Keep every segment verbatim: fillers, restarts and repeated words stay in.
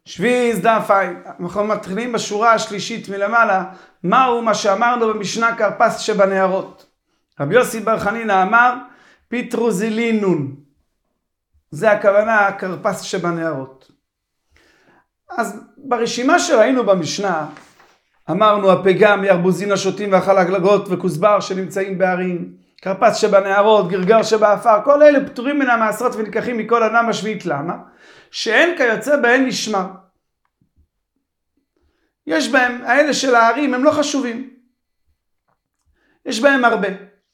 שביעי דף ע', אנחנו מתחילים בשורה השלישית מלמעלה, מהו מה שאמרנו במשנה כרפס שבנהרות. רבי יוסי בר חנינא אמר, פיטרוזילינון. זה הכוונה, הכרפס שבנהרות. אז ברשימה שראינו במשנה, אמרנו הפגם, ירבוזין, השוטים והחלגלגות וכוסבר שנמצאים בערים, כרפס שבנהרות, גרגר שבאפר, כל אלה פטורים מן המעשרות ונלקחים מכל אדם בשביעית. למה? שאין כיוצא בהן נשמר. יש בהם, האלה של הערים הם לא חשובים. יש בהם הרבה.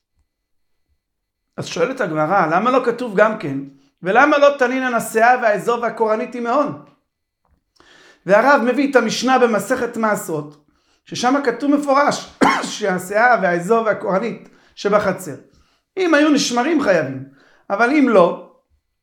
אז שואלת הגמרא, למה לא כתוב גם כן? ולמה לא תנינן הסאה והאזור והקורנית עם ההון? והרב מביא את המשנה במסכת מעשרות, ששם כתוב מפורש שהסאה והאזור והקורנית שבחצר, אם היו נשמרים חייבים, אבל אם לא,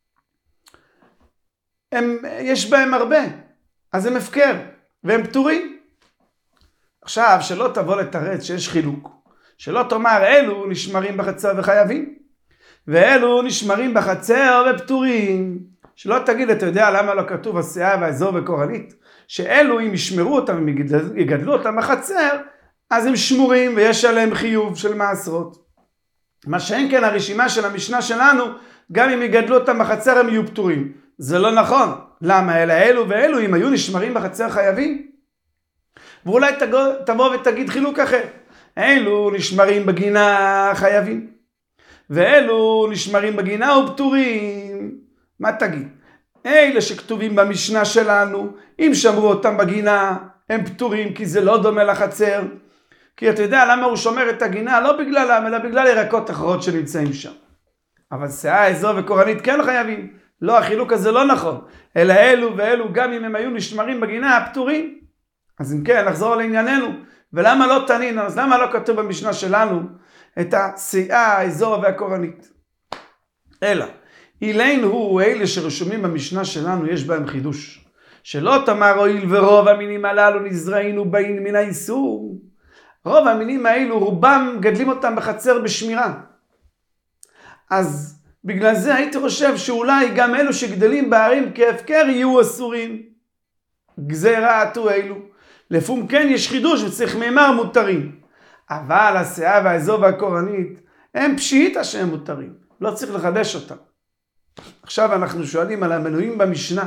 הם, יש בהם הרבה, אז הם הפקר, והם פטורים. עכשיו, שלא תבוא לתרץ שיש חילוק, שלא תאמר אלו נשמרים בחצר וחייבים, ואלו נשמרים בחצר ופטורים. שלא תגיד, אתה יודע למה לא כתוב הסאה והאזור וקורנית? שאלו אם ישמרו אותם, אם יגדלו אותם בחצר, אז הם שמורים ויש עליהם חיוב של מעשרות. מה שאין כן הרשימה של המשנה שלנו, גם אם יגדלו אותם בחצר הם יהיו פטורים. זה לא נכון. למה? אלא אלו ואלו אם היו נשמרים בחצר חייבים. ואולי תבוא ותגיד חילוק אחר. אלו נשמרים בגינה חייבים, ואלו נשמרים בגינה ופטורים. מה תגיד? אלה שכתובים במשנה שלנו, אם שמרו אותם בגינה, הם פטורים, כי זה לא דומה לחצר. כי אתה יודע למה הוא שומר את הגינה? לא בגללם, אלא בגלל ירקות אחרות שנמצאים שם. אבל סאה, אזור וקורנית כן חייבים. לא, החילוק הזה לא נכון. אלא אלו ואלו, גם אם הם היו נשמרים בגינה, פטורים. אז אם כן, נחזור לענייננו. ולמה לא תנין? אז למה לא כתוב במשנה שלנו את הסאה, האזור והקורנית? אלא, אילין הוא, אלה שרשומים במשנה שלנו, יש בהם חידוש. שלא תאמר הואיל ורוב המינים הללו נזרעינו באים מן האיסור. רוב המינים האלו, רובם גדלים אותם בחצר בשמירה. אז בגלל זה הייתי חושב שאולי גם אלו שגדלים בערים כהפקר יהיו אסורים. גזירה עטו אלו. לפום כן יש חידוש וצריך מימר מותרים. אבל הסאה והאזור והקורנית הם פשיטה שהם מותרים. לא צריך לחדש אותם. עכשיו אנחנו שואלים על המנויים במשנה,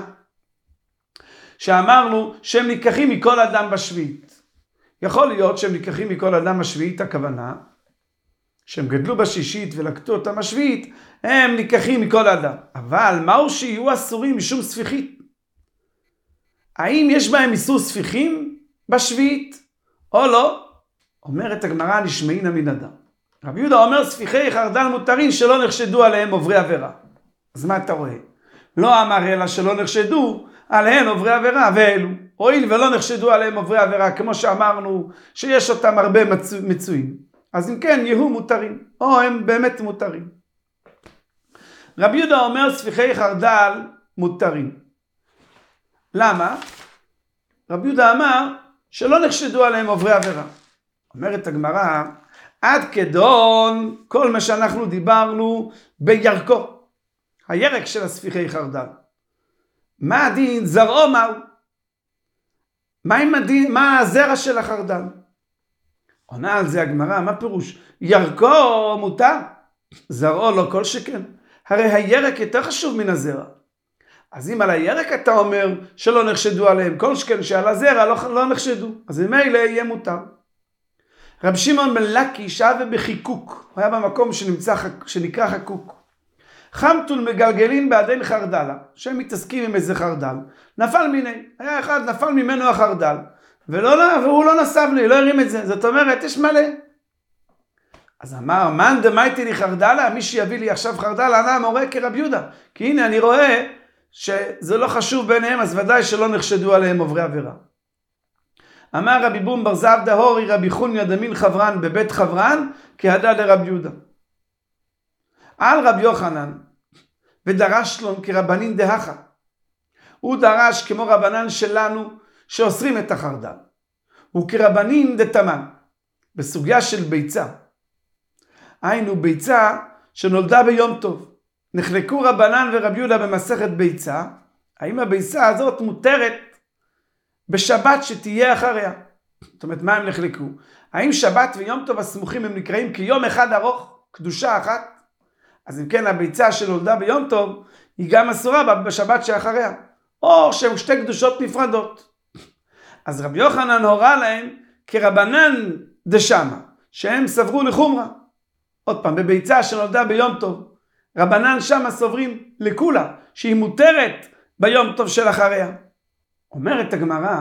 שאמרנו שהם ניקחים מכל אדם בשביעית. יכול להיות שהם ניקחים מכל אדם בשביעית, הכוונה, שהם גדלו בשישית ולקטו אותם בשביעית, הם ניקחים מכל אדם. אבל מהו שיהיו אסורים משום ספיחית? האם יש בהם איסור ספיחים בשביעית או לא? אומרת הגמרא, נשמעינא מן אדם. רבי יהודה אומר ספיחי חרדל מותרים שלא נחשדו עליהם עוברי עבירה. אז מה אתה רואה? לא אמר אלא שלא נחשדו עליהם עוברי עבירה, ואלו הואיל ולא נחשדו עליהם עוברי עבירה, כמו שאמרנו שיש אותם הרבה מצו, מצויים, אז אם כן יהיו מותרים, או הם באמת מותרים. רבי יהודה אומר ספיחי חרדל מותרים. למה? רבי יהודה אמר שלא נחשדו עליהם עוברי עבירה. אומרת הגמרא, עד כדון כל מה שאנחנו דיברנו בירקו, הירק של הספיחי חרדל. מה הדין? זרעו מהו? מה עם הדין? מה הזרע של החרדל? עונה על זה הגמרא, מה פירוש? ירקו מותר, זרעו לא כל שכן. הרי הירק יותר חשוב מן הזרע. אז אם על הירק אתה אומר שלא נחשדו עליהם, כל שכן שעל הזרע לא, לא נחשדו, אז ממילא יהיה מותר. רב שמעון בן לקיש שהיה בחיקוק, הוא היה במקום שנמצא, שנקרא חקוק. חמתול מגלגלין בעדין חרדלה, שהם מתעסקים עם איזה חרדל, נפל מיני, היה אחד נפל ממנו החרדל, ולא, והוא לא נסב לי, לא הרים את זה, זאת אומרת יש מלא. אז אמר, מן דמייתי לי חרדלה, מי שיביא לי עכשיו חרדל, ענה המורה כרב יהודה, כי הנה אני רואה שזה לא חשוב ביניהם, אז ודאי שלא נחשדו עליהם עוברי עבירה. אמר רבי בום בר זבדא הורי רבי חוניה דמין חברן בבית חברן, כהדה לרב יהודה. על רבי יוחנן, ודרש לו כרבנין דהכה. הוא דרש כמו רבנן שלנו, שאוסרים את החרדל. וכרבנין דתמן, בסוגיה של ביצה. היינו ביצה שנולדה ביום טוב. נחלקו רבנן ורבי יהודה במסכת ביצה, האם הביצה הזאת מותרת בשבת שתהיה אחריה. זאת אומרת, מה הם נחלקו? האם שבת ויום טוב הסמוכים הם נקראים כיום אחד ארוך, קדושה אחת? אז אם כן, הביצה שנולדה ביום טוב היא גם אסורה בשבת שאחריה, או שהן שתי קדושות נפרדות. אז רבי יוחנן הורה להם כרבנן דשמה, שהם סברו לחומרה. עוד פעם, בביצה שנולדה ביום טוב, רבנן שמה סוברים לכולה, שהיא מותרת ביום טוב של אחריה. אומרת הגמרא,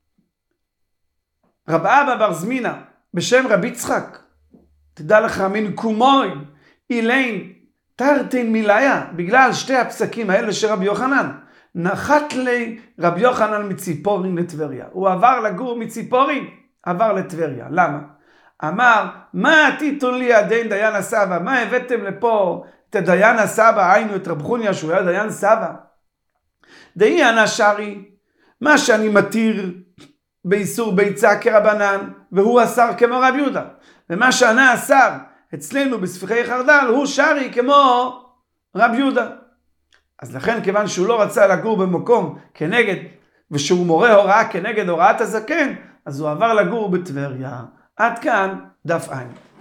רב אבא בר זמינה בשם רבי יצחק, תדע לך מן קומוי אילין תרתין מילאיה, בגלל שתי הפסקים האלה של רבי יוחנן, נחת לי רבי יוחנן מציפורין לטבריה. הוא עבר לגור מציפורין, עבר לטבריה. למה? אמר, מה תיתון לי הדין דיין הסבא? מה הבאתם לפה את הדיין הסבא? היינו את רב חוניה שהוא היה דיין סבא. דהי אנא שרי, מה שאני מתיר באיסור ביצה כרבנן, והוא אסר כמו רב יהודה. ומה שאני אסר אצלנו בספיחי חרדל, הוא שרי כמו רב יהודה. אז לכן, כיוון שהוא לא רצה לגור במקום כנגד, ושהוא מורה הוראה כנגד הוראת הזקן, אז הוא עבר לגור בטבריה. עד כאן דף עין.